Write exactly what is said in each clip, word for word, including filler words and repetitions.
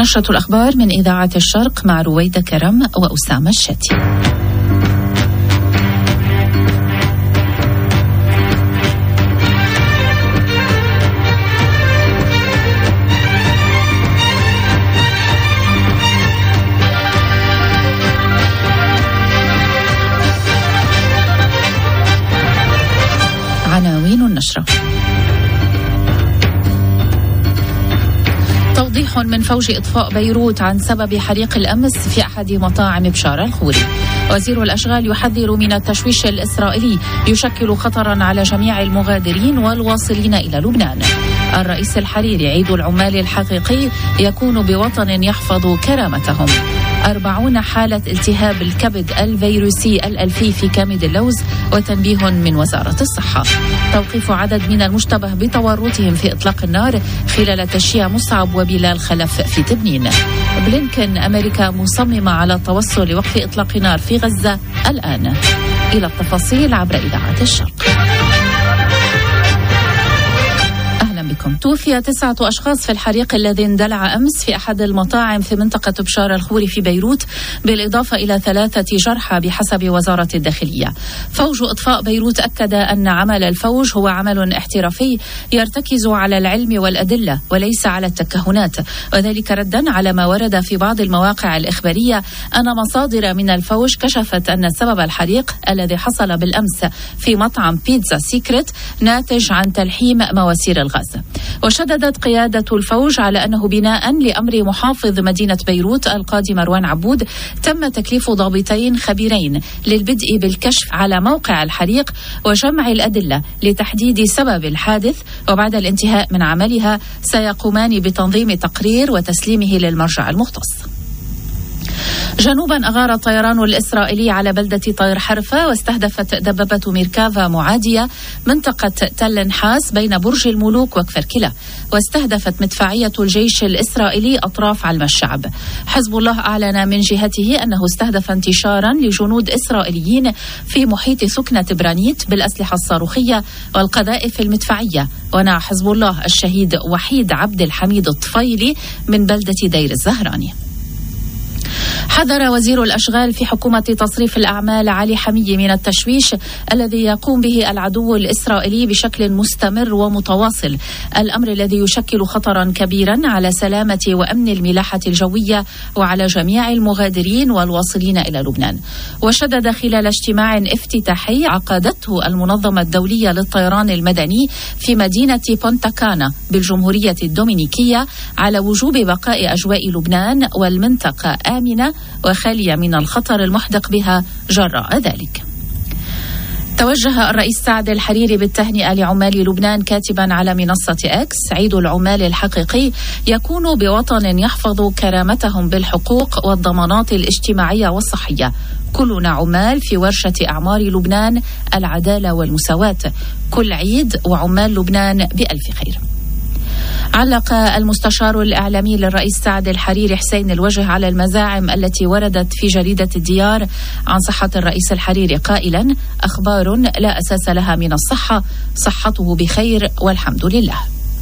نشرة الأخبار من إذاعة الشرق مع رويدة كرم وأسامة الشتي. عناوين النشرة. توضيح من فوج إطفاء بيروت عن سبب حريق الأمس في أحد مطاعم بشارة الخوري. وزير الأشغال يحذر من التشويش الإسرائيلي يشكل خطرا على جميع المغادرين والواصلين إلى لبنان. الرئيس الحريري عيد العمال الحقيقي يكون بوطن يحفظ كرامتهم. أربعون حالة التهاب الكبد الفيروسي الألفي في كامد اللوز وتنبيه من وزارة الصحة. توقيف عدد من المشتبه بتورطهم في إطلاق النار خلال تشييع مصعب وبلال خلف في تبنين. بلينكن أمريكا مصممة على التوصل لوقف إطلاق نار في غزة الآن. إلى التفاصيل عبر إذاعة الشرق. بكم. توفي تسعة أشخاص في الحريق الذي اندلع أمس في أحد المطاعم في منطقة بشارة الخوري في بيروت، بالإضافة إلى ثلاثة جرحى بحسب وزارة الداخلية. فوج إطفاء بيروت أكد أن عمل الفوج هو عمل احترافي يرتكز على العلم والأدلة وليس على التكهنات، وذلك ردا على ما ورد في بعض المواقع الإخبارية أن مصادر من الفوج كشفت أن سبب الحريق الذي حصل بالأمس في مطعم بيتزا سيكريت ناتج عن تلحيم مواسير الغاز. وشددت قيادة الفوج على أنه بناء لأمر محافظ مدينة بيروت القاضي مروان عبود تم تكليف ضابطين خبيرين للبدء بالكشف على موقع الحريق وجمع الأدلة لتحديد سبب الحادث، وبعد الانتهاء من عملها سيقومان بتنظيم تقرير وتسليمه للمرجع المختص. جنوبا أغار الطيران الإسرائيلي على بلدة طير حرفة واستهدفت دبابة ميركافا معادية منطقة تل نحاس بين برج الملوك وكفر كلا، واستهدفت مدفعية الجيش الإسرائيلي أطراف علم الشعب. حزب الله أعلن من جهته أنه استهدف انتشارا لجنود إسرائيليين في محيط سكنة برانيت بالأسلحة الصاروخية والقذائف المدفعية. ونعى حزب الله الشهيد وحيد عبد الحميد الطفيلي من بلدة دير الزهراني. حذر وزير الأشغال في حكومة تصريف الأعمال علي حمية من التشويش الذي يقوم به العدو الإسرائيلي بشكل مستمر ومتواصل، الأمر الذي يشكل خطرا كبيرا على سلامة وأمن الملاحة الجوية وعلى جميع المغادرين والواصلين إلى لبنان. وشدد خلال اجتماع افتتاحي عقدته المنظمة الدولية للطيران المدني في مدينة بونتا كانا بالجمهورية الدومينيكية على وجوب بقاء أجواء لبنان والمنطقة آمنة وخالية من الخطر المحدق بها جراء ذلك. توجه الرئيس سعد الحريري بالتهنئة لعمال لبنان كاتبا على منصة إكس: عيد العمال الحقيقي يكون بوطن يحفظ كرامتهم بالحقوق والضمانات الاجتماعية والصحية. كلنا عمال في ورشة أعمار لبنان، العدالة والمساواة. كل عيد وعمال لبنان بألف خير. علق المستشار الإعلامي للرئيس سعد الحريري حسين الوجه على المزاعم التي وردت في جريدة الديار عن صحة الرئيس الحريري قائلا: أخبار لا أساس لها من الصحة، صحته بخير والحمد لله.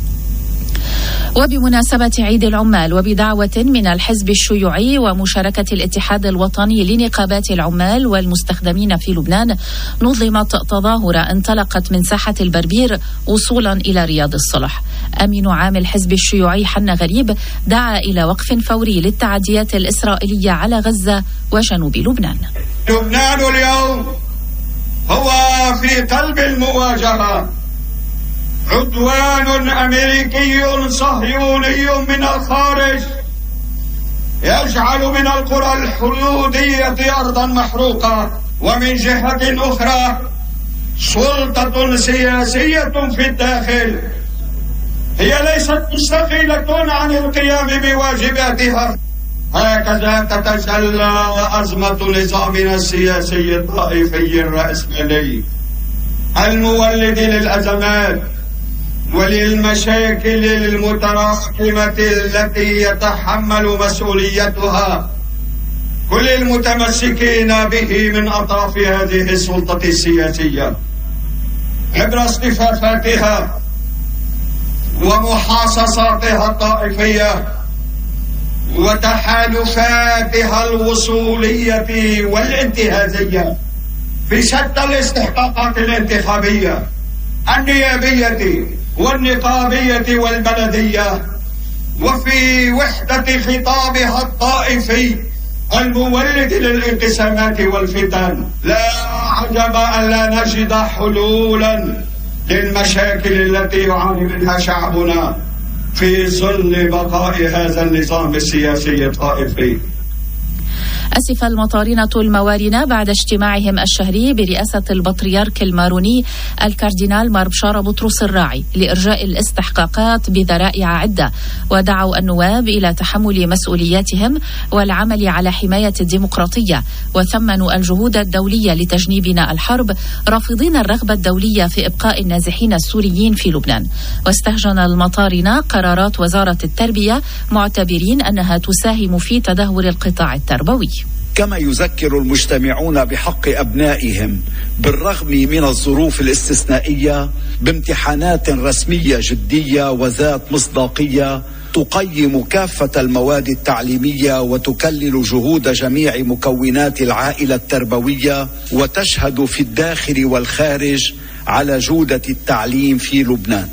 وبمناسبة عيد العمال وبدعوة من الحزب الشيوعي ومشاركة الاتحاد الوطني لنقابات العمال والمستخدمين في لبنان، نظمت تظاهرة انطلقت من ساحة البربير وصولا إلى رياض الصلح. أمين عام الحزب الشيوعي حنا غريب دعا إلى وقف فوري للتعديات الإسرائيلية على غزة وجنوب لبنان. لبنان اليوم هو في قلب المواجهة. عدوان أمريكي صهيوني من الخارج يجعل من القرى الحدودية أرضا محروقة، ومن جهة أخرى سلطة سياسية في الداخل هي ليست مستقلة عن القيام بواجباتها. هكذا تتجلى أزمة نظامنا السياسي الطائفي الرأسمالي المولد للأزمات وللمشاكل المتراكمة التي يتحمل مسؤوليتها كل المتمسكين به من أطراف هذه السلطة السياسية عبر اصطفافاتها ومحاصصاتها الطائفية وتحالفاتها الوصولية والانتهازية في شتى الاستحقاقات الانتخابية النيابية والنقابية والبلدية، وفي وحدة خطابها الطائفي المولد للانقسامات والفتن. لا عجب أن لا نجد حلولا للمشاكل التي يعاني منها شعبنا في ظل بقاء هذا النظام السياسي الطائفي. أسف المطارنة الموارنة بعد اجتماعهم الشهري برئاسة البطريرك الماروني الكاردينال مار بشارة بطرس الراعي لإرجاء الاستحقاقات بذرائع عدة، ودعوا النواب إلى تحمل مسؤولياتهم والعمل على حماية الديمقراطية، وثمنوا الجهود الدولية لتجنيبنا الحرب، رافضين الرغبة الدولية في إبقاء النازحين السوريين في لبنان. واستهجن المطارنة قرارات وزارة التربية معتبرين أنها تساهم في تدهور القطاع التربوي. كما يذكر المجتمعون بحق أبنائهم بالرغم من الظروف الاستثنائية بامتحانات رسمية جدية وذات مصداقية تقيم كافة المواد التعليمية وتكلل جهود جميع مكونات العائلة التربوية، وتشهد في الداخل والخارج على جودة التعليم في لبنان.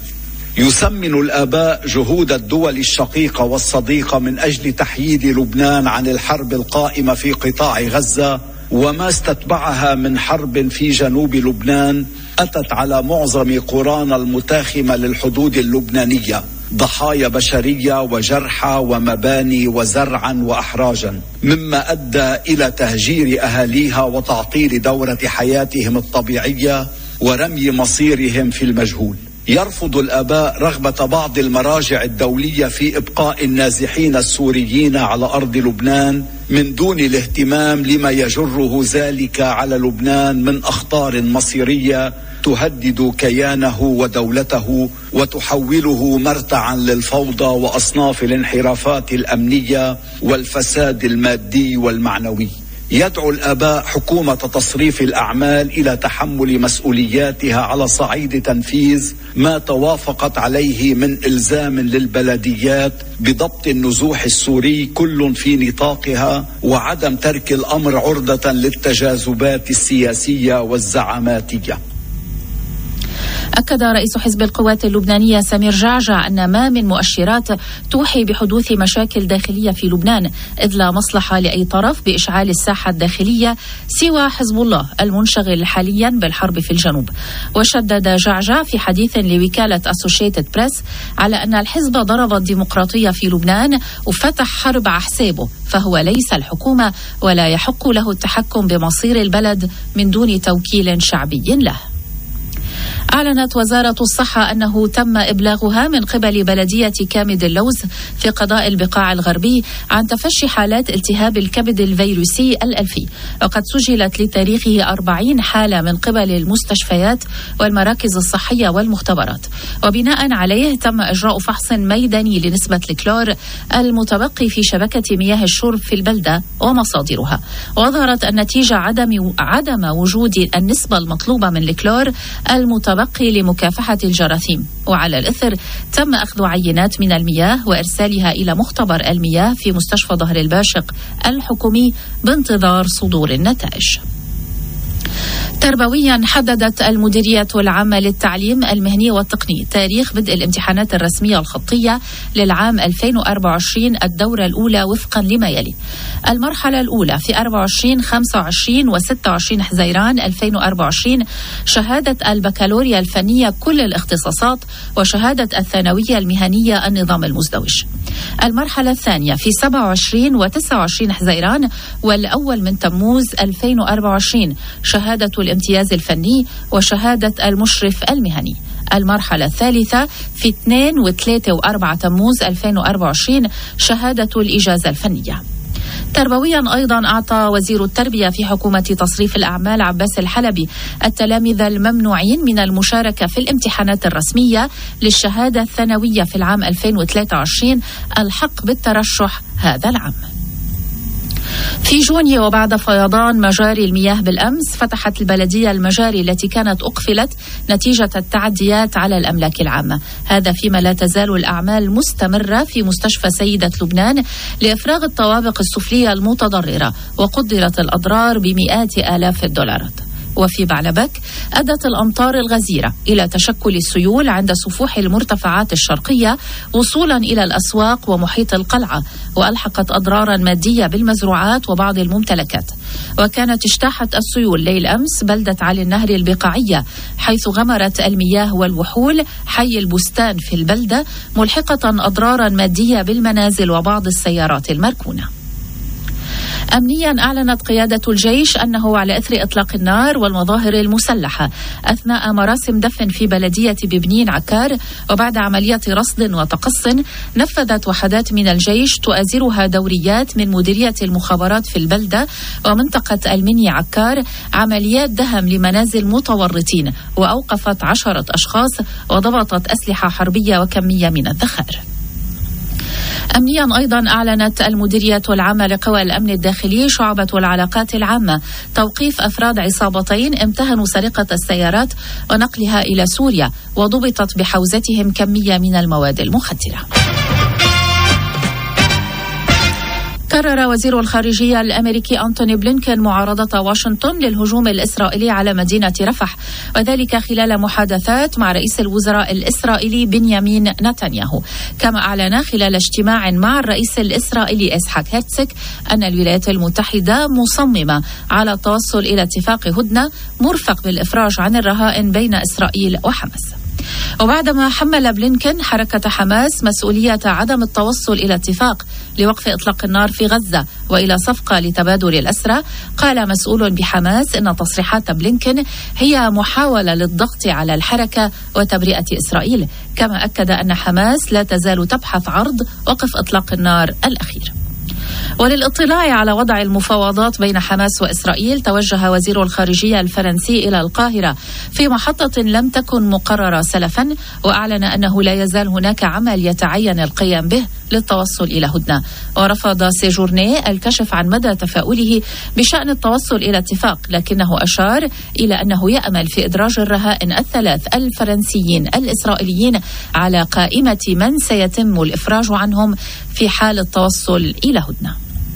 يثمن الآباء جهود الدول الشقيقة والصديقة من أجل تحييد لبنان عن الحرب القائمة في قطاع غزة وما استتبعها من حرب في جنوب لبنان أتت على معظم قرانا المتاخمة للحدود اللبنانية ضحايا بشرية وجرحى ومباني وزرعا وأحراجا، مما أدى إلى تهجير أهاليها وتعطيل دورة حياتهم الطبيعية ورمي مصيرهم في المجهول. يرفض الآباء رغبة بعض المراجع الدولية في إبقاء النازحين السوريين على أرض لبنان من دون الاهتمام لما يجره ذلك على لبنان من أخطار مصيرية تهدد كيانه ودولته وتحوله مرتعا للفوضى وأصناف الانحرافات الأمنية والفساد المادي والمعنوي. يدعو الآباء حكومة تصريف الأعمال إلى تحمل مسؤولياتها على صعيد تنفيذ ما توافقت عليه من إلزام للبلديات بضبط النزوح السوري كل في نطاقها، وعدم ترك الأمر عرضة للتجاذبات السياسية والزعاماتية. أكد رئيس حزب القوات اللبنانية سمير جعجع أن ما من مؤشرات توحي بحدوث مشاكل داخلية في لبنان، إذ لا مصلحة لأي طرف بإشعال الساحة الداخلية سوى حزب الله المنشغل حاليا بالحرب في الجنوب. وشدد جعجع في حديث لوكالة أسوشيتد بريس على أن الحزب ضرب الديمقراطية في لبنان وفتح حرب على حسابه، فهو ليس الحكومة ولا يحق له التحكم بمصير البلد من دون توكيل شعبي له. أعلنت وزارة الصحة أنه تم إبلاغها من قبل بلدية كامد اللوز في قضاء البقاع الغربي عن تفشي حالات التهاب الكبد الفيروسي الألفي، وقد سجلت لتاريخه أربعين حالة من قبل المستشفيات والمراكز الصحية والمختبرات، وبناء عليه تم إجراء فحص ميداني لنسبة الكلور المتبقي في شبكة مياه الشرب في البلدة ومصادرها، وظهرت النتيجة عدم عدم وجود النسبة المطلوبة من الكلور المتبقي لمكافحة الجراثيم. وعلى الإثر تم أخذ عينات من المياه وإرسالها إلى مختبر المياه في مستشفى ظهر الباشق الحكومي بانتظار صدور النتائج. تربويا، حددت المديرية العامة للتعليم المهني والتقني تاريخ بدء الامتحانات الرسمية الخطية للعام ألفين وأربعة وعشرين الدورة الأولى وفقا لما يلي: المرحلة الأولى في أربعة وعشرين خمسة وعشرين وستة وعشرين حزيران ألفين وأربعة وعشرين شهادة البكالوريا الفنية كل الاختصاصات، وشهادة الثانوية المهنية النظام المزدوج. المرحلة الثانية في سبعة وعشرين وتسعة وعشرين حزيران والأول من تموز ألفين وأربعة وعشرين شهادة الامتياز الفني وشهادة المشرف المهني. المرحلة الثالثة في اثنين وثلاثة وأربعة تموز ألفين وأربعة وعشرين شهادة الإجازة الفنية. تربويا، أيضا أعطى وزير التربية في حكومة تصريف الأعمال عباس الحلبي التلاميذ الممنوعين من المشاركة في الامتحانات الرسمية للشهادة الثانوية في العام ألفين وثلاثة وعشرين الحق بالترشح هذا العام. في جونيو وبعد فيضان مجاري المياه بالأمس فتحت البلدية المجاري التي كانت أقفلت نتيجة التعديات على الأملاك العامة. هذا فيما لا تزال الأعمال مستمرة في مستشفى سيدة لبنان لإفراغ الطوابق السفلية المتضررة، وقدرت الأضرار بمئات آلاف الدولارات. وفي بعلبك أدت الأمطار الغزيرة إلى تشكل السيول عند سفوح المرتفعات الشرقية وصولا إلى الأسواق ومحيط القلعة، وألحقت أضرارا مادية بالمزروعات وبعض الممتلكات. وكانت اجتاحت السيول ليل أمس بلدة علي النهر البقاعية، حيث غمرت المياه والوحول حي البستان في البلدة، ملحقة أضرارا مادية بالمنازل وبعض السيارات المركونة. أمنيا أعلنت قيادة الجيش أنه على إثر إطلاق النار والمظاهر المسلحة أثناء مراسم دفن في بلدية ببنين عكار، وبعد عملية رصد وتقص نفذت وحدات من الجيش تؤازرها دوريات من مديرية المخابرات في البلدة ومنطقة المني عكار عمليات دهم لمنازل متورطين، وأوقفت عشرة أشخاص وضبطت أسلحة حربية وكمية من الذخائر. أمنيا أيضا أعلنت المديرية العامة لقوى الأمن الداخلي شعبة العلاقات العامة توقيف أفراد عصابتين امتهنوا سرقة السيارات ونقلها إلى سوريا، وضبطت بحوزتهم كمية من المواد المخدرة. كرر وزير الخارجية الأمريكي أنتوني بلينكين معارضة واشنطن للهجوم الإسرائيلي على مدينة رفح، وذلك خلال محادثات مع رئيس الوزراء الإسرائيلي بنيامين نتنياهو. كما أعلن خلال اجتماع مع الرئيس الإسرائيلي إسحاق هيرتزog أن الولايات المتحدة مصممة على التوصل إلى اتفاق هدنة مرفق بالإفراج عن الرهائن بين إسرائيل وحماس. وبعدما حمل بلينكين حركة حماس مسؤولية عدم التوصل إلى اتفاق لوقف إطلاق النار في غزة وإلى صفقة لتبادل الأسرى، قال مسؤول بحماس إن تصريحات بلينكين هي محاولة للضغط على الحركة وتبرئة إسرائيل. كما أكد أن حماس لا تزال تبحث عرض وقف إطلاق النار الأخير. وللاطلاع على وضع المفاوضات بين حماس وإسرائيل توجه وزير الخارجية الفرنسي إلى القاهرة في محطة لم تكن مقررة سلفا، وأعلن أنه لا يزال هناك عمل يتعين القيام به للتوصل إلى هدنة. ورفض سيجورني الكشف عن مدى تفاؤله بشأن التوصل إلى اتفاق، لكنه أشار إلى أنه يأمل في إدراج الرهائن الثلاث الفرنسيين الإسرائيليين على قائمة من سيتم الإفراج عنهم في حال التوصل إلى هدنة.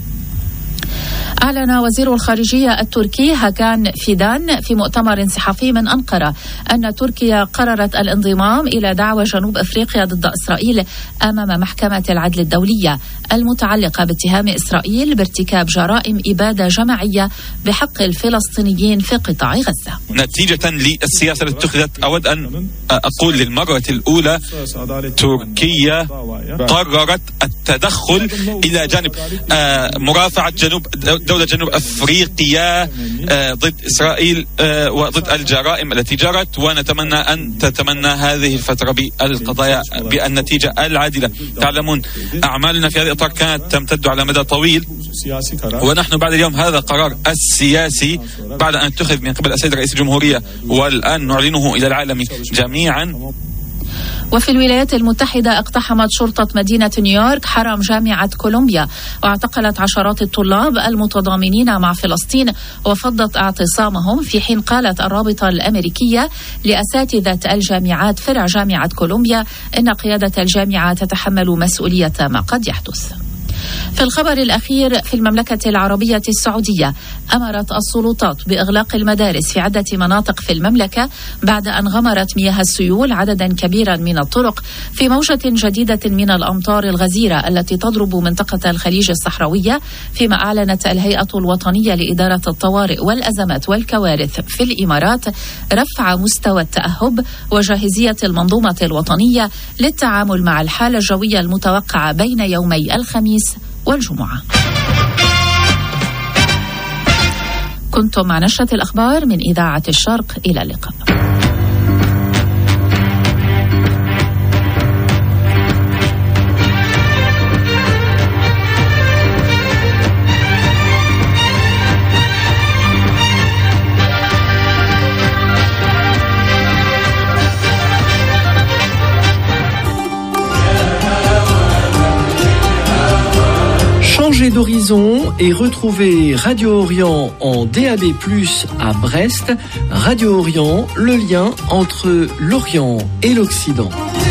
أعلن وزير الخارجية التركي هاكان فيدان في مؤتمر صحفي من أنقرة أن تركيا قررت الانضمام إلى دعوى جنوب أفريقيا ضد إسرائيل أمام محكمة العدل الدولية المتعلقة باتهام إسرائيل بارتكاب جرائم إبادة جماعية بحق الفلسطينيين في قطاع غزة. نتيجة للسياسة التي اتخذت، أود أن أقول للمرة الأولى تركيا قررت التدخل إلى جانب مرافعة جنوب دولة جنوب أفريقيا ضد إسرائيل وضد الجرائم التي جرت، ونتمنى أن تتمنى هذه الفترة بالقضايا بالنتيجة العادلة. تعلمون أعمالنا في هذا الإطار كانت تمتد على مدى طويل، ونحن بعد اليوم هذا قرار السياسي بعد أن اتخذ من قبل السيد رئيس الجمهورية، والآن نعلنه إلى العالم جميعا. وفي الولايات المتحدة اقتحمت شرطة مدينة نيويورك حرم جامعة كولومبيا واعتقلت عشرات الطلاب المتضامنين مع فلسطين وفضت اعتصامهم، في حين قالت الرابطة الأمريكية لأساتذة الجامعات فرع جامعة كولومبيا إن قيادة الجامعة تتحمل مسؤولية ما قد يحدث. في الخبر الأخير، في المملكة العربية السعودية أمرت السلطات بإغلاق المدارس في عدة مناطق في المملكة بعد أن غمرت مياه السيول عددا كبيرا من الطرق في موجة جديدة من الأمطار الغزيرة التي تضرب منطقة الخليج الصحراوية، فيما أعلنت الهيئة الوطنية لإدارة الطوارئ والأزمات والكوارث في الإمارات رفع مستوى التأهب وجاهزية المنظومة الوطنية للتعامل مع الحالة الجوية المتوقعة بين يومي الخميس والجمعة. كنتم مع نشرة الأخبار من إذاعة الشرق، إلى اللقاء. Changez d'horizon et retrouvez Radio Orient en D A B plus, à Brest. Radio Orient, le lien entre l'Orient et l'Occident.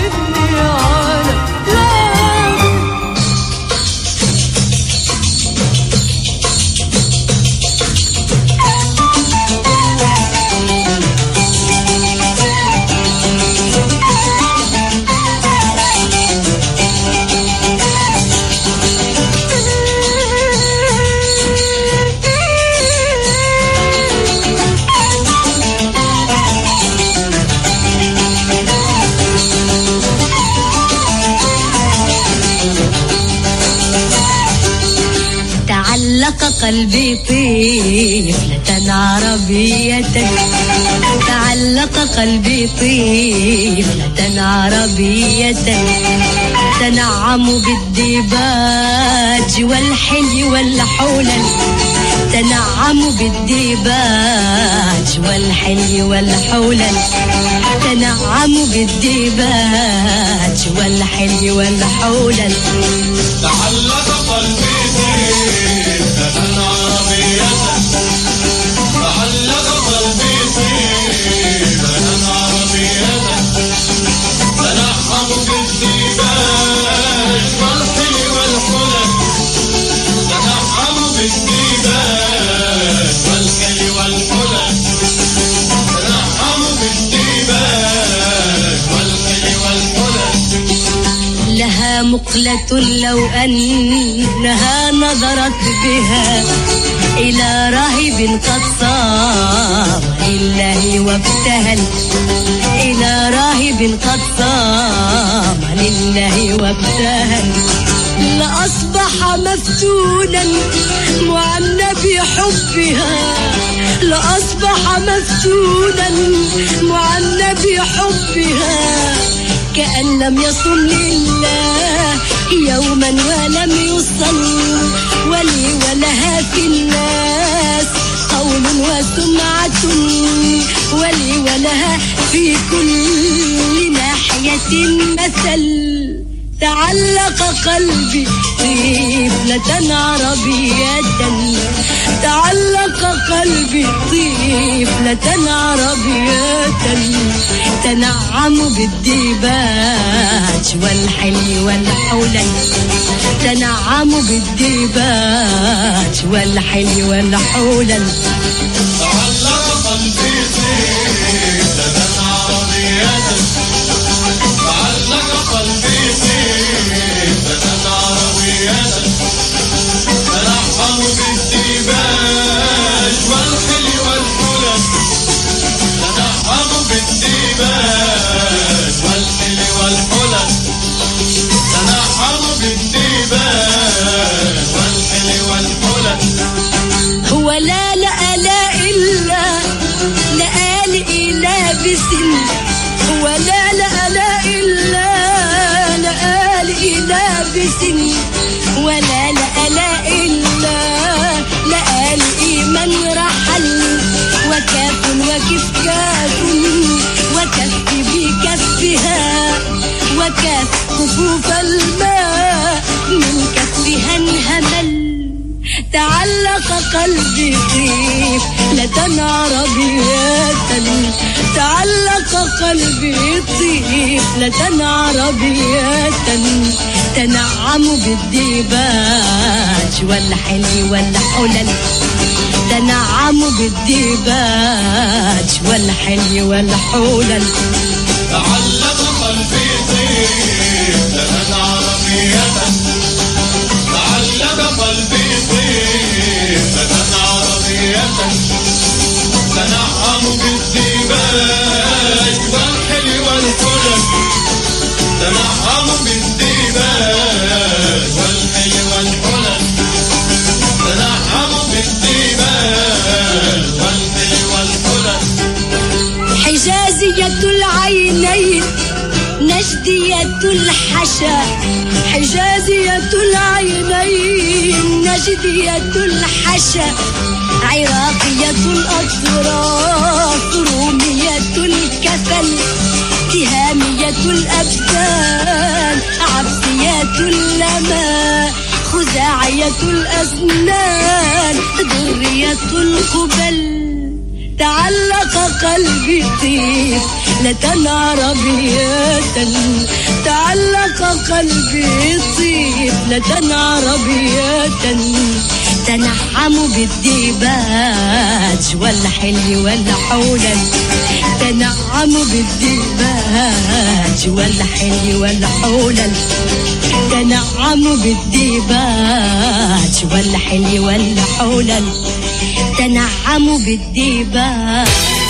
قلبي طفلة عربية، تعلق قلبي طفلة عربية، تنعم بالديباج والحلي والحلل، تنعم بالديباج والحلي والحلل، تنعم بالديباج والحلي والحلل. تعلق قلبي عربية، تعلق قلبي طيبة عربية، تنعم بالديباج والحلي والحلل، تنعم بالديباج والحلي والحلل، تنعم بالديباج والحلي والحلل. لها مقلة لو أنها نظرت بها إلى راهب قد صام لله وابتهل، إلى راهب قد صام لله وابتهل، لأصبح مفتونا معنى بحبها، لأصبح مفتونا معنى بحبها، كأن لم يصم لله يوما ولم يصل، ولي ولها في الناس قول وسمعة، ولي ولها في كل ناحية مثل. تعلق قلبي طفلة عربية، تعلق قلبي طفلة عربية، تنعم بالديباج والحلي والحلل، تنعم بالديباج والحلي والحلل. تعلق قلبي طفلة عربية، تعلق قلبي طفلة عربية، تنعم بالديباج والحلي والحلل، تنعم بالديباج والحلي والحلل، تنعم بالديباج والحلي والحلل. هو لا لا لا إلا لآل إلى بسن، هو لا لا لا إلا لآل إلى بسن، ولا لا لا إلا لآل من رحل، وكاف وكف كاف وكف بكفها، وكاف كفوف الماء من كفها انهمل. تعلق قلبي طفلة عربية، تعلق قلبي طفلة عربية، تنعم بالديباج والحلي والحلل، تنعم بالديباج والحلي والحلل. تعلق قلبي طفلة عربية، تعلق قلبي طفلة عربية، تنعم بالديباج والحلي والحلل، تنعم بالديباج والحلي والحلل، تنعم بالديباج والحلي والحلل. حجازية العينين نجدية الحشا، حجازية العينين نجدية الحشا، عراقية الأطراف رومية الكفل، تهامية الأبدان عبسية اللمى، خزاعية رعية الأسنان ذرية القبل تعلق قلبي طيب لة عربية تعلق قلبي طيب لة عربية تنعم بالديباج والحل والحولل تنعم بالديباج والحل والحولل تنعم بالديباج والحل والحولل تنعم بالديباج.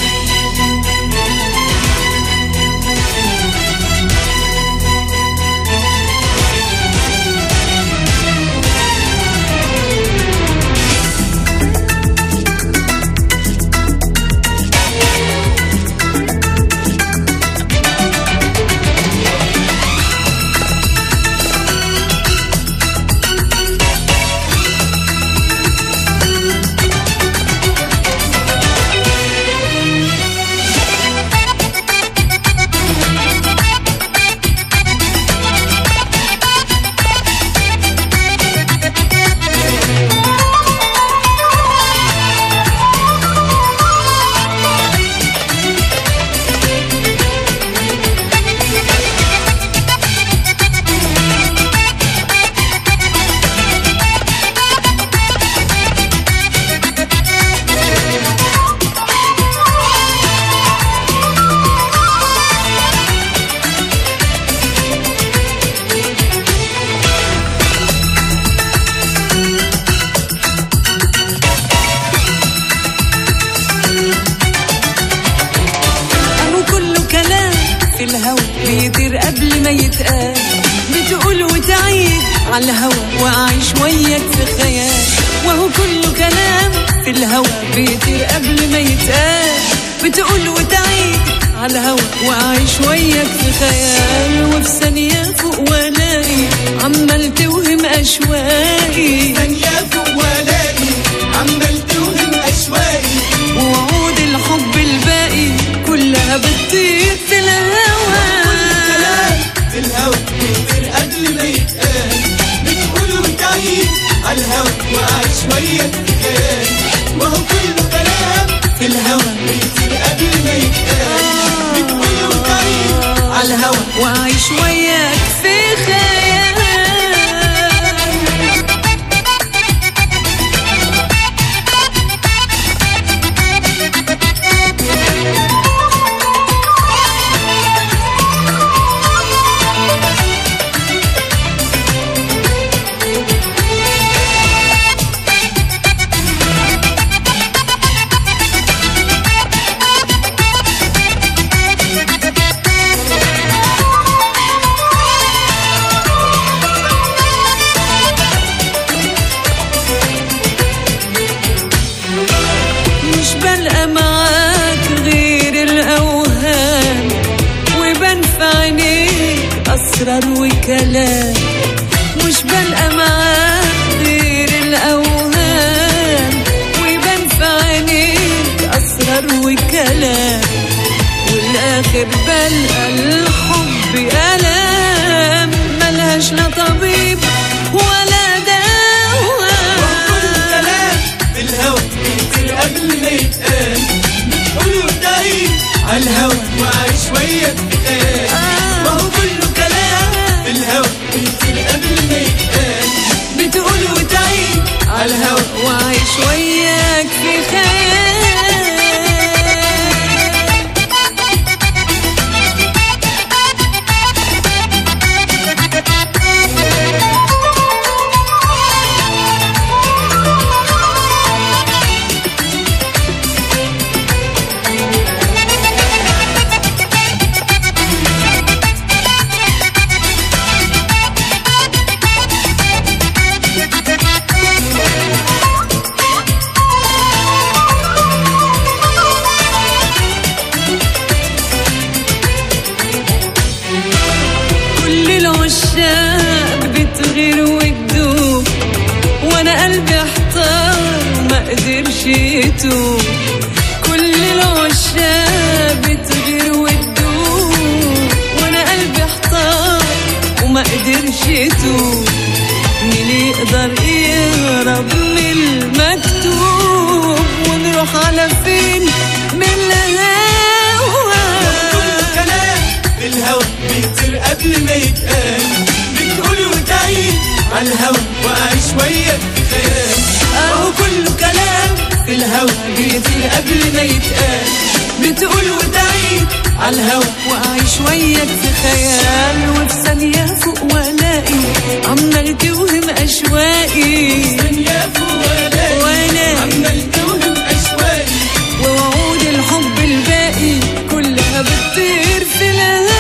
بيطير قبل ما يتقال بتقول وتعيد على الهوى وأعيش وياك في خيال وهو كله كلام في الهوى بيطير قبل ما يتقال بتقول وتعيد على الهوى وأعيش وياك في خيال وفي ثانية فوق ولاقي عمال توهم أشواقي ثانية فوق ولاقي عمال توهم أشواقي ووعود الحب الباقي كلها بتطير في الهوى في الهوى بيطير قبل ما يتقال بتقول وتعيد على الهوى وأعيش وياك في خيال وهو كله كلام في الهوى بيطير قبل ما يتقال بتقول وتعيد على الهوى وأعيش وياك في خيال. أسرار وكلام مش بلقى معاك غير الأوهام ويبان في عينيك أسرار وكلام والآخر بلقى الحب ألام ملهاش لا طبيب ولا دواء وكل كلام في الهوى بيطير قبل ما يتقال بتقول وتعيد على الهوى وأعيش وياك في خيال وهو كله كلام في الهوى بيطير قبل ما يتقال بتقول وتعيد على الهوى وأعيش وياك في خيال. العشاق بتغير وتدوب وانا قلبي احتار وما قدرش يتوب كل العشاق بتغير وتدوب وانا قلبي احتار وما قدرش يتوب مين يقدر ايه نهرب من المكتوب ونروح على فين من الهوا. كل كلام في الهوا بيطير قبل ما يتقال، بتقول وتعيد على الهوا وأعيش وياك في خيال. أهو كل كلام في الهوا بيطير قبل ما يتقال، بتقول وتعيد على الهوا وأعيش وياك في خيال. وفي ثانية فوق ولاقي عمال توهم أشواقي، ثانية فوق ولاقي وأنا عمال توهم أشواقي، ووعود الحب الباقي كلها بتطير في الهوا.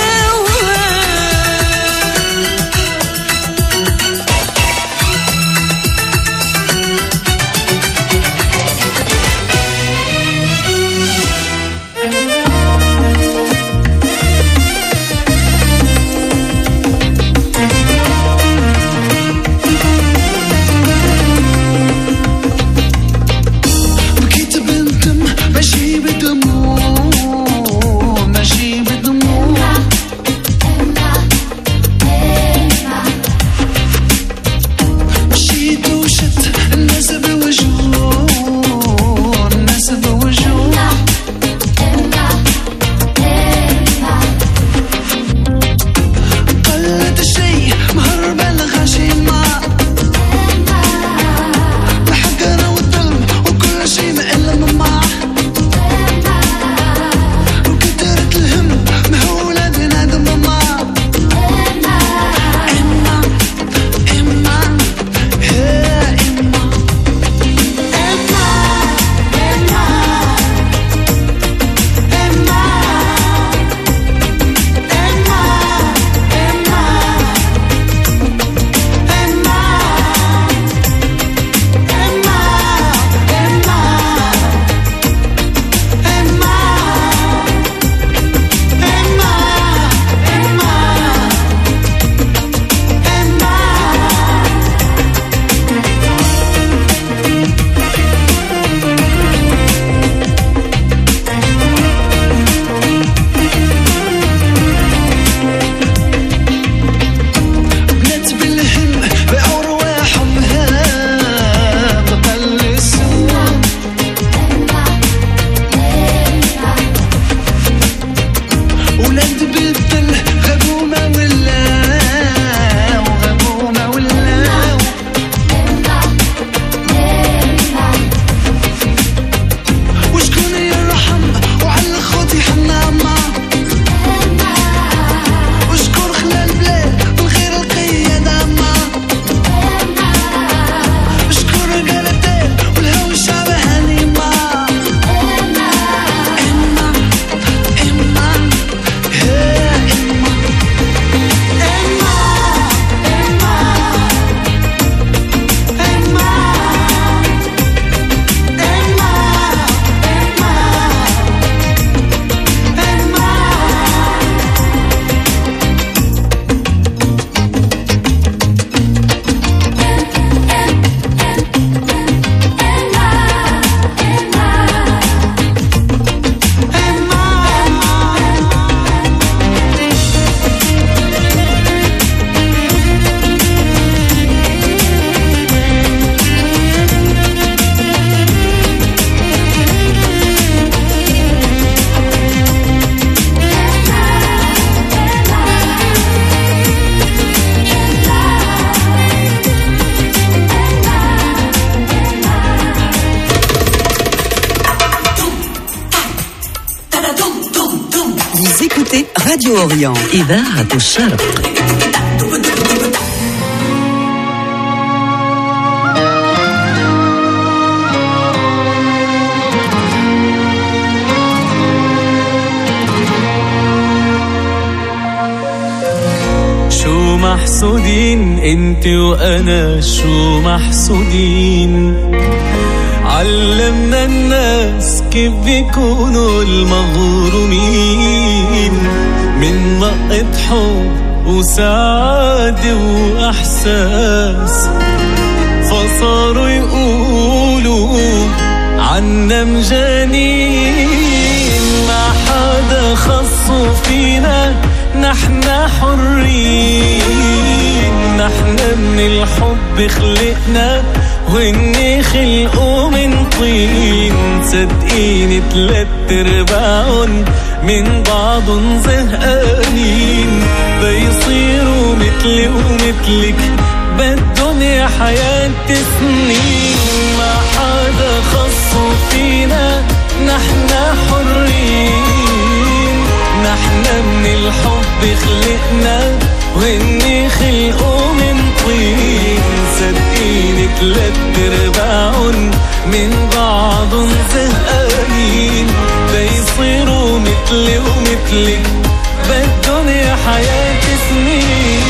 Radio Orient إذاعة الشرق. شو محسودين انت وانا شو محسودين، علمنا الناس كيف بيكونوا المغرومين من لقة حب وسعادة وإحساس، فصاروا يقولوا عنا مجانين، ما حدا خصوا فينا نحن حرين، نحن من الحب خلقنا وإني خلقه من طين. صدقيني تلات ارباعن من بعضن زهقانين، بيصيروا مثلي ومثلك بالدنيا حياة سنين. ما حدا خصو فينا نحنا حرين، نحنا من الحب خلقنا وإني خلقه من طين. صدقيني تلات ارباعن من بعضن زهقانين، بيصيروا مثلي ومثلك بالدنيا حياة سنين.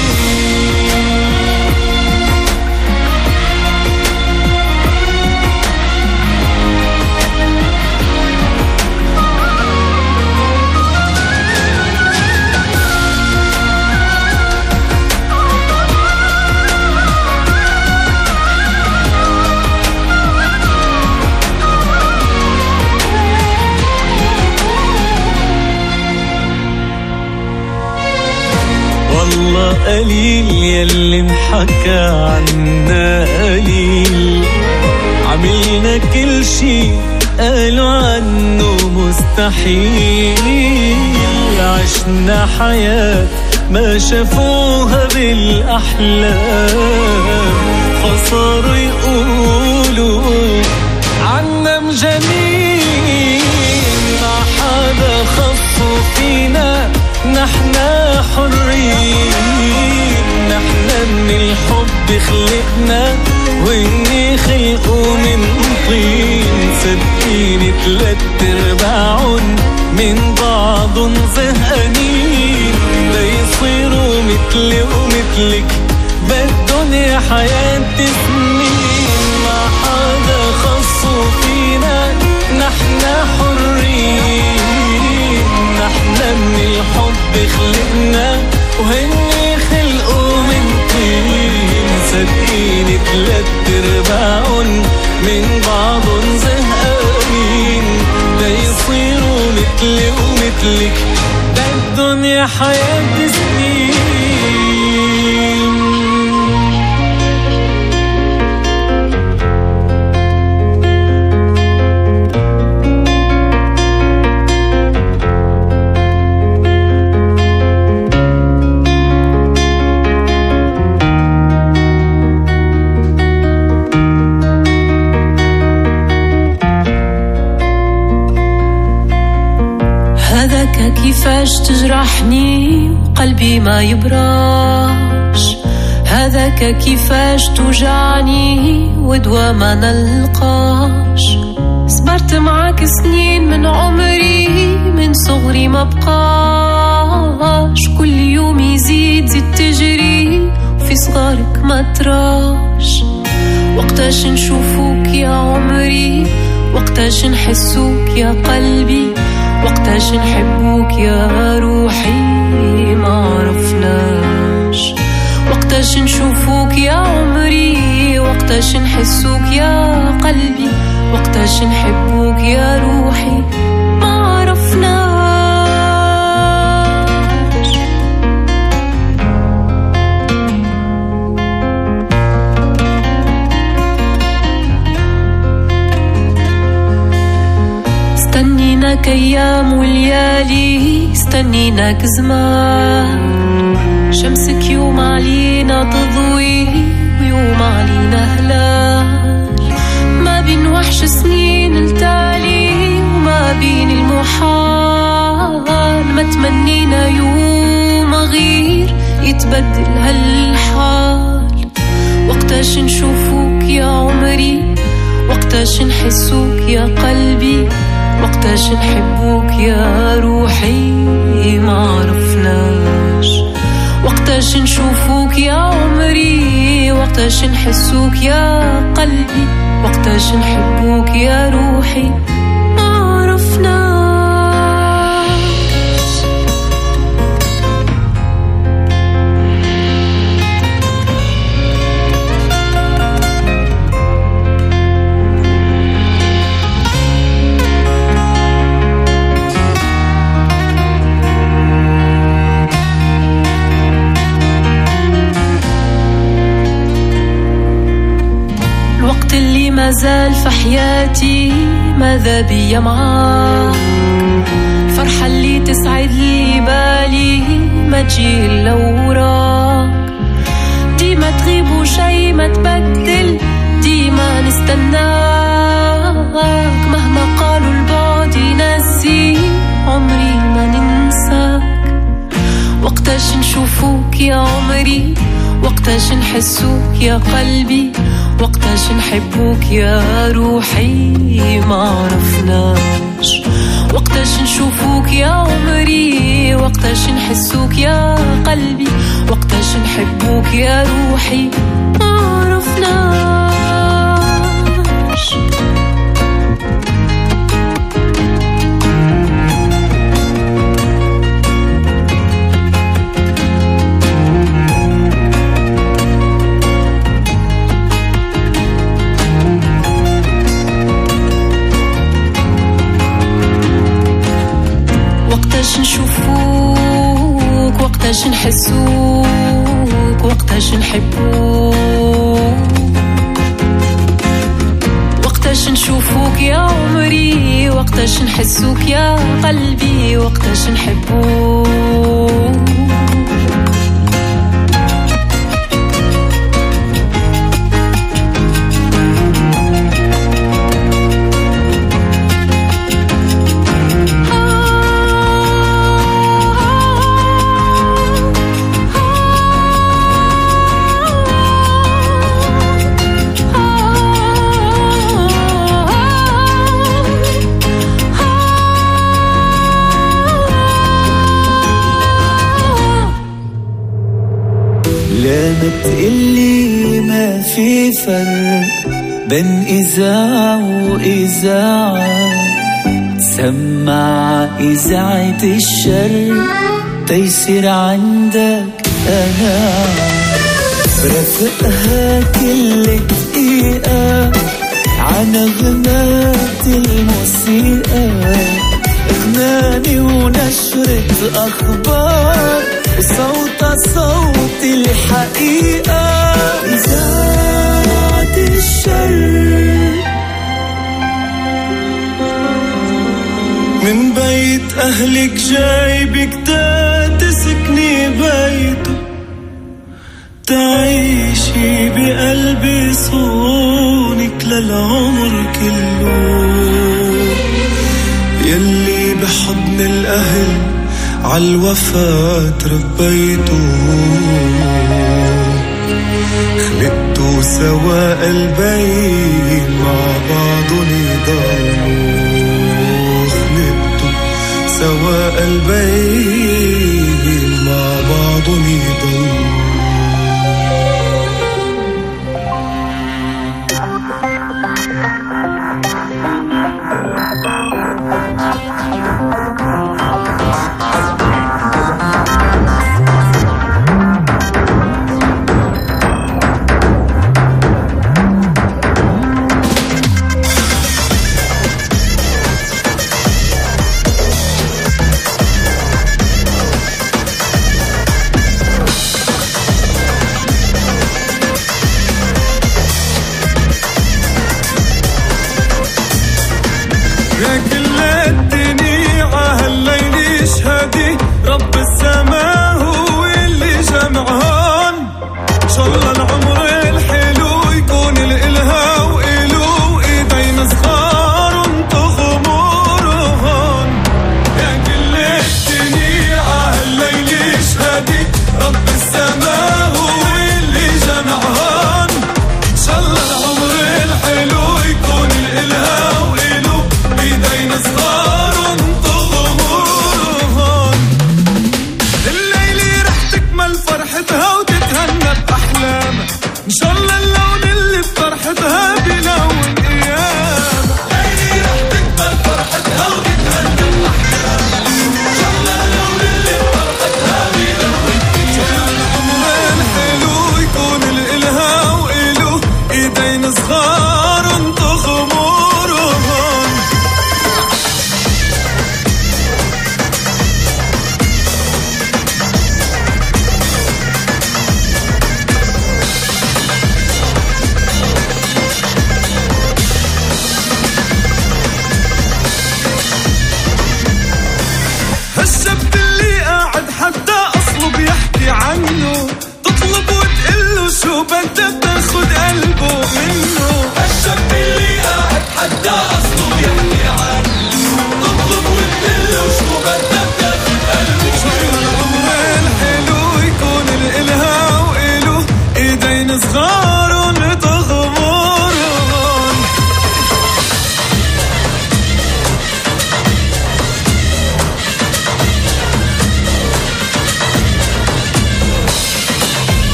والله قليل يلي انحكى عنا قليل، عملنا كل شي قالوا عنه مستحيل. عشنا حياة ما شافوها بالأحلام، فصاروا يقولوا عنا مجانين. ما حدا خصو فينا نحنا حرين، نحنا من الحب خلقنا وإني خلقه من طين. صدقيني تلات ارباعن من بعضن زهقانين، ليصيروا مثلي ومثلك بالدنيا حياة سنين. ما حدا خصو فينا نحنا حرين، نحنا من الحب خلقنا وهني خلقوا من طين. صدقيني تلات ارباعن من بعضن زهقانين، ليصيروا مثلي ومثلك بالدنيا حياة سنين. كيفاش تجرحني وقلبي ما يبراش، هذاك كيفاش توجعني ودوا ما نلقاش. صبرت معاك سنين من عمري من صغري ما بقاش، كل يوم يزيد زيد تجري وفي صغارك ما تراش. وقتاش نشوفوك يا عمري، وقتاش نحسوك يا قلبي، وقتاش نحبوك يا روحي ما عرفناش. وقتاش نشوفوك يا عمري، وقتاش نحسوك يا قلبي، وقتاش نحبوك يا روحي ما عرفناش. استنيناك ايام وليالي، استنيناك زمان، شمسك يوم علينا تضوي ويوم علينا هلال. ما بين وحش سنين التالي وما بين المحال، ما تمنينا يوم غير يتبدل هالحال. وقتاش نشوفوك يا عمري، وقتاش نحسوك يا قلبي، وقتاش نحبوك يا روحي ما عرفناش. وقتاش نشوفوك يا عمري، وقتاش نحسوك يا قلبي، وقتاش نحبوك يا روحي ما عرفناش. ما زال في حياتي ماذا بي معاك. الفرحة اللي تسعد لي بالي ما تجي إلا وراك. ديما تغيب وشي ما تبدل، ديما نستناك. مهما قالوا البعد ينسي عمري ما ننساك. وقتاش نشوفوك يا عمري، وقتاش نحسوك يا قلبي، وقتاش نحبوك يا روحي ما عرفناش. وقتاش نشوفوك يا عمري، وقتاش نحسوك يا قلبي، وقتاش نحبوك يا روحي ما عرفناش. وقتاش نشوفوك، وقتاش نحسوك، وقتاش نحبوك. وقتاش نشوفوك يا عمري، وقتاش نحسوك يا قلبي، وقتاش نحبوك. تقلي ما في فرق بين إذاعة وإذاعة. سمع إذاعة الشرق تيصير عندك أنا. برافقها كل دقيقة عن غنات الموسيقى، إغناني ونشرة أخبار وصوت صوت الحقيقة. إذاعة الشرق من بيت أهلك جايبك دا تسكني بيته، تعيشي بقلبي صونك للعمر كله. يلي بحضن الأهل عالوفاة ربيتو، خلقتو سوا قلبين مع بعضن يضلوا. خلقتو سوا قلبين مع بعضن يضلوا.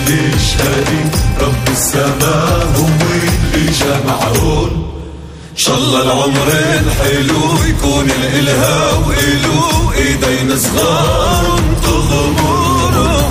يشهد رب السماء هو اللي جمعهن. إن شاء الله العمر الحلو يكون الإلها وإلو إيدين صغار تغمرهن.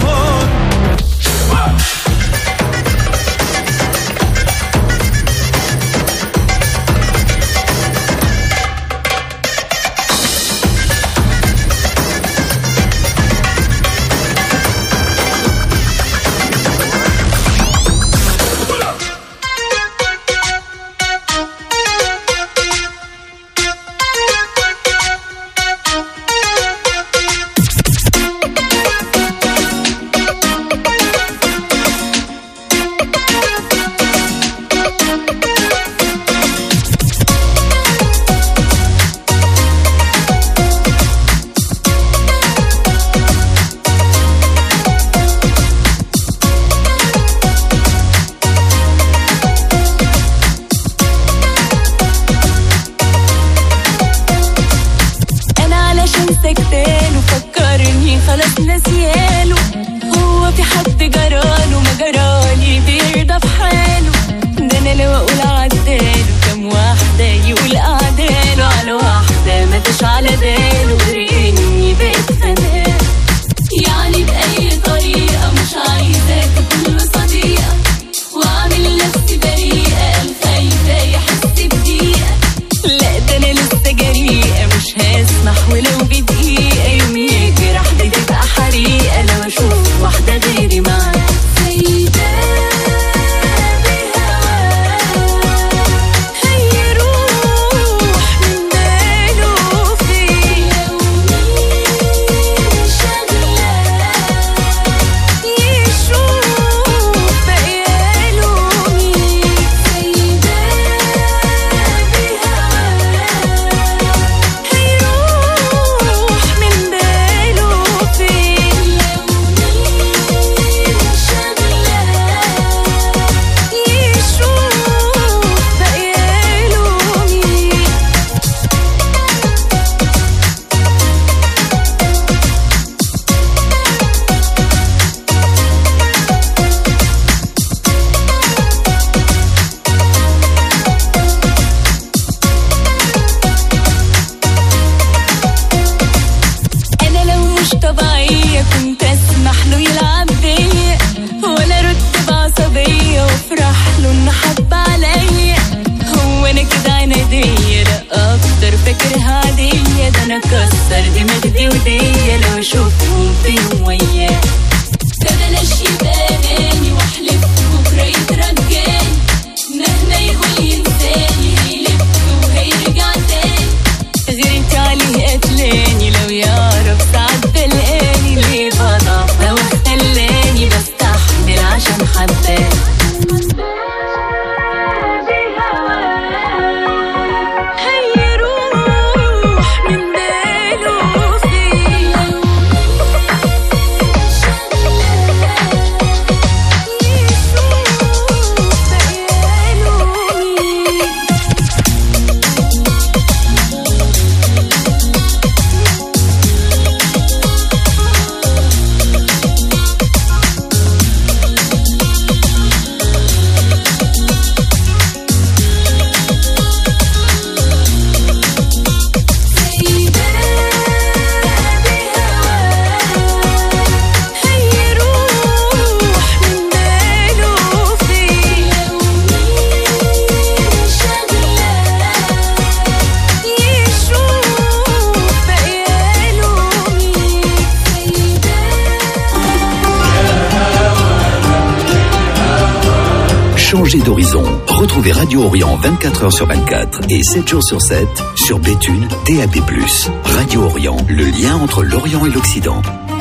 Changez d'horizon. Retrouvez Radio Orient vingt-quatre heures sur vingt-quatre et sept jours sur sept sur Béthune D A B plus. Radio Orient, le lien entre l'Orient et l'Occident.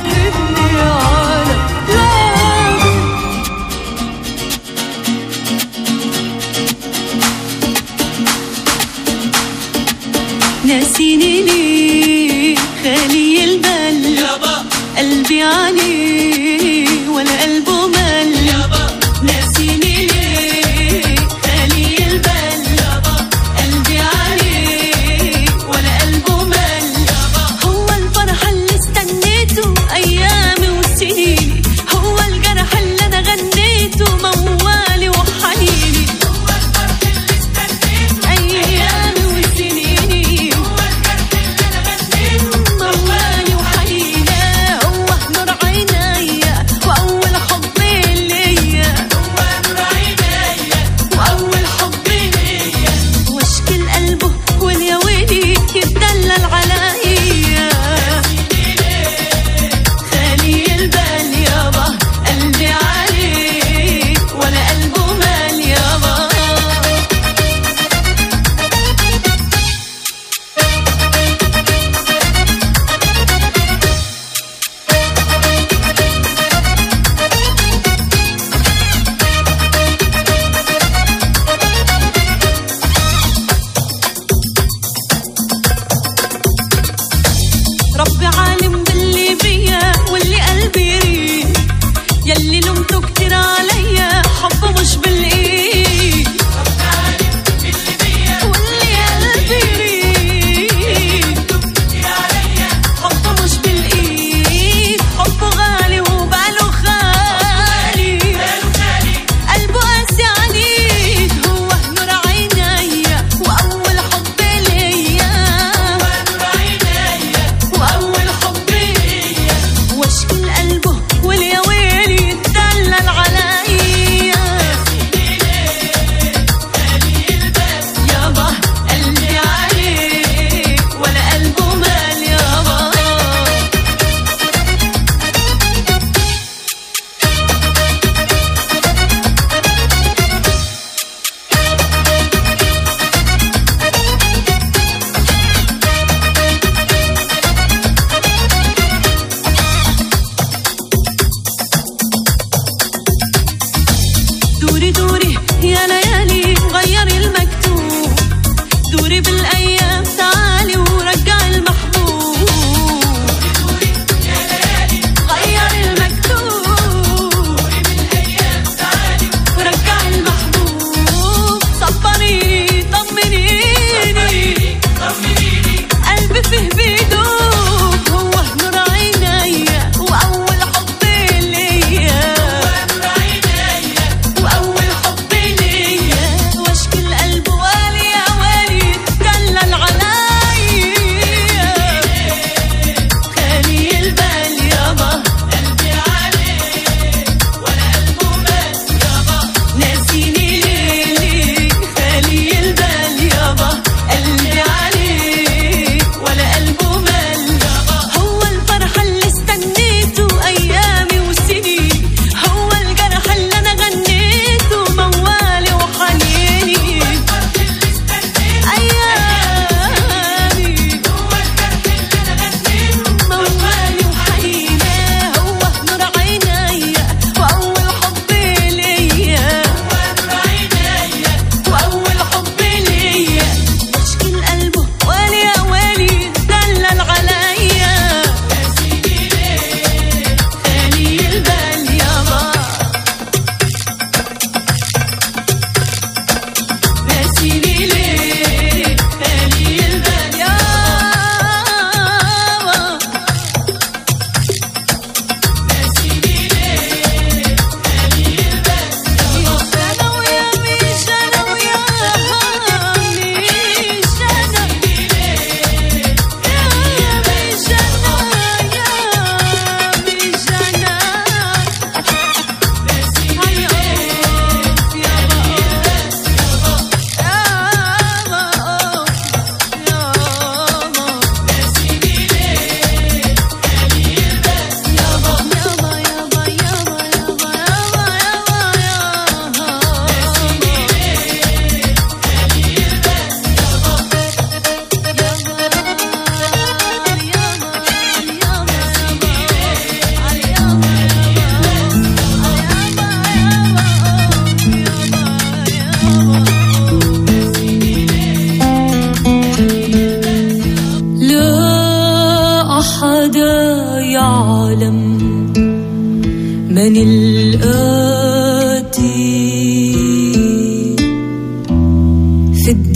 ناسيني ليه خالي البال قلبي عليه ولا قلبه مل ناسيني ليه خالي البال قلبي عليه ولا قلبه مل هو الفرحة اللي استنيته أيامي وسنيني هو الجرح اللي أنا غنيته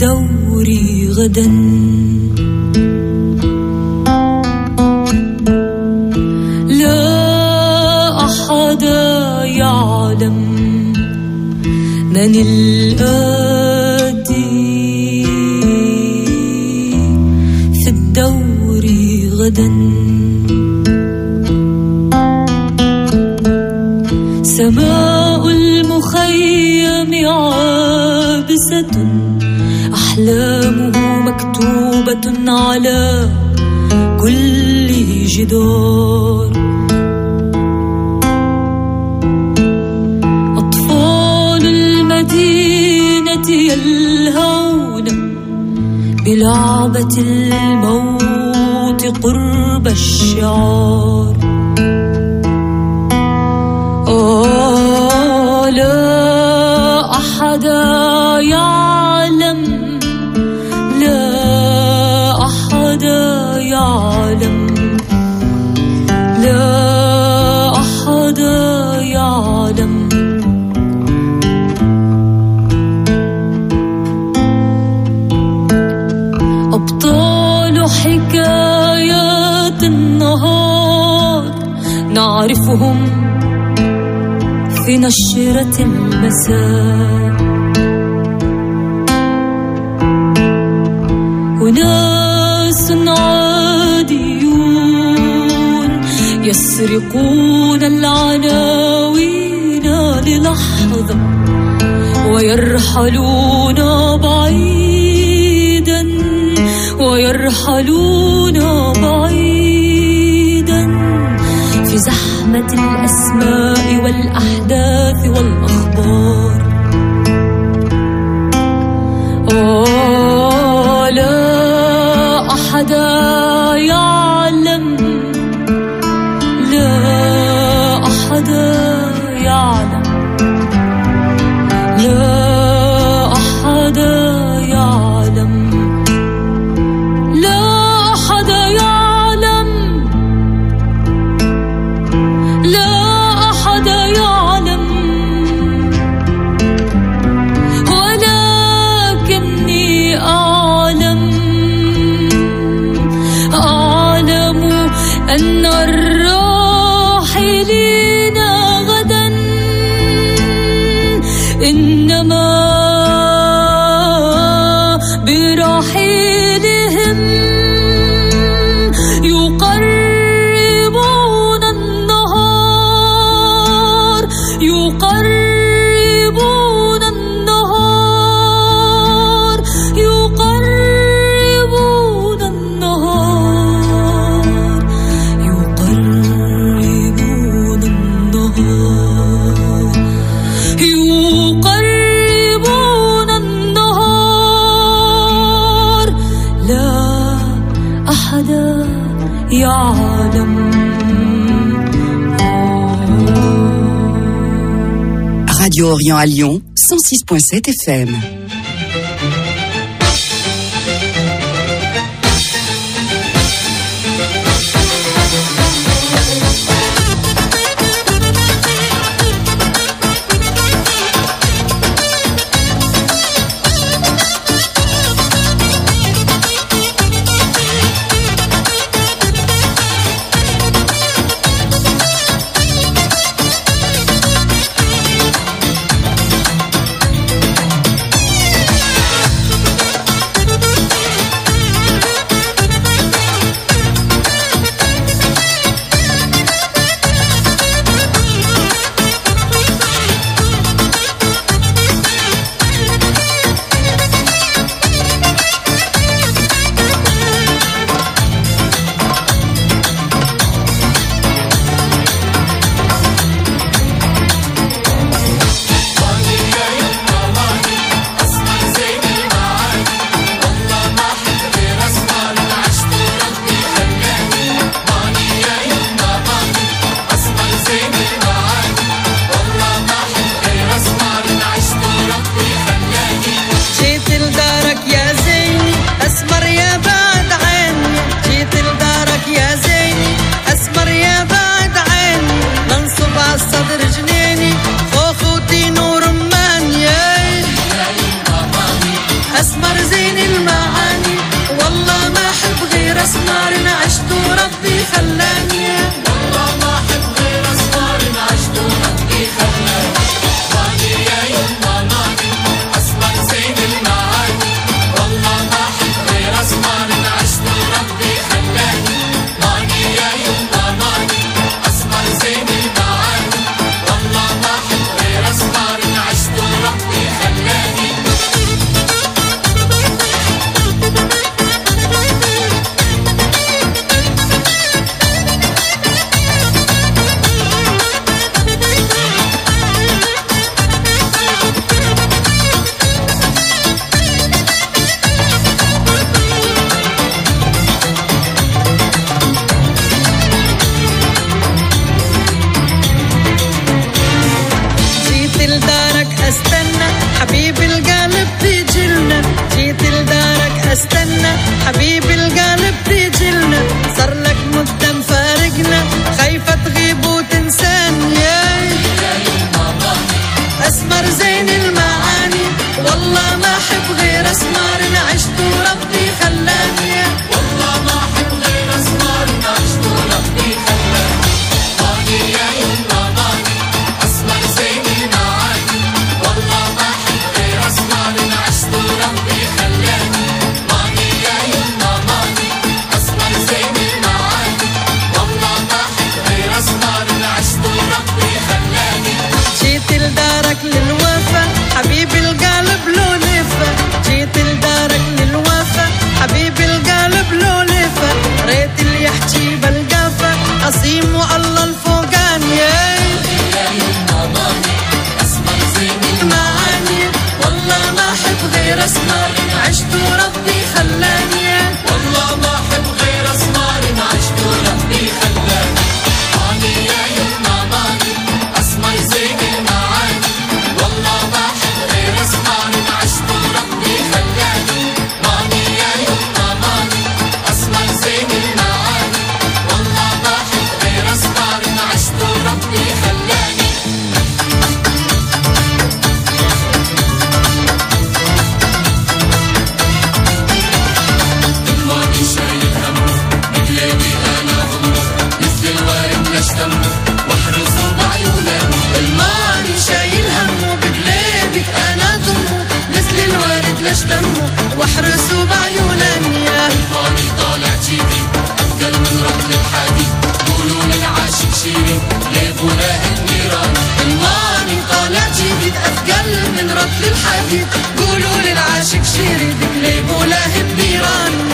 الدور غدا. لا أحد يعلم من الآتي في الدور غدا. سماء المخيم عابسة، أحلامه مكتوبة على كل جدار. أطفال المدينة يلهون بلعبة الموت قرب الشعار. آه لا أحد يعلم، لا أحد يعلم، لا أحد يعلم. أبطال حكايات النهار نعرفهم في نشرة المساء. وناس عاديون يسرقون العناوين للحظة ويرحلون بعيدا، ويرحلون بعيدا في زحمة الأسماء والأحداث والأخبار. أوه لا أحد يعلم، لا أحد يعلم، لا أحد يعلم، لا أحد يعلم، لا أحد يعلم. ولكني أعلم، أعلم أن الراحلين غدا إنما برحيلهم يقربون النهار، يقربون النهار، يقربون النهار، يقربون النهار، يقربون النهار. لا أحد يعلم. Radio Orient à Lyon, cent six virgule sept F M. استنى حبيبي القلب تيجيلنا جيت لدارك استنى حبيبي القلب تيجيلنا صار لك مدة مفارقنا خايفة تغيب وتنساني أسمر زين المعاني والله ما أحب غير أسمر عشت وربي خلاني والله ما أحب غير أسمر عشت وربي خلاني ماني يا يما ماني أسمر زين المعاني والله ما أحب غير أسمر عشت وربي خلاني ماني يا يما ماني أسمر زين المعاني والله ما أحب غير أسمر عشت وربي خلاني جيت لدارك للوفا حبيبي القلب له لفة جيت لدارك للوفا حبيبي القلب له لفة ريت اللي يحكي بالقفا أصيم والله الفوقان يا ماماني أسمر زين المعاني والله ما أحب غير أسمر عشت وربي خلاني والله ما أحب غير أسمر عشت وربي خلاني ماني يا يما ماني أسمر زين المعاني والله ما أحب غير أسمر عشت وربي خلاني ماني يا يما ماني أسمر زين المعاني والله ما أحب غير أسمر عشت وربي خلاني الماضي شايل همه بقلبي أنا همه مثل الورد لاشتمه واحرسه بعيونه الماضي شايل همه بقلبك أنا ضمه مثل الورد لاشتمه واحرسه بعيونه الماضي طالع جيبي أثقل من رطل الحديد قولوا للعاشق شيري ليبوا له النيران الماضي طالع جيبي أثقل من رطل الحديد قولوا للعاشق شيري ليبوا له النيران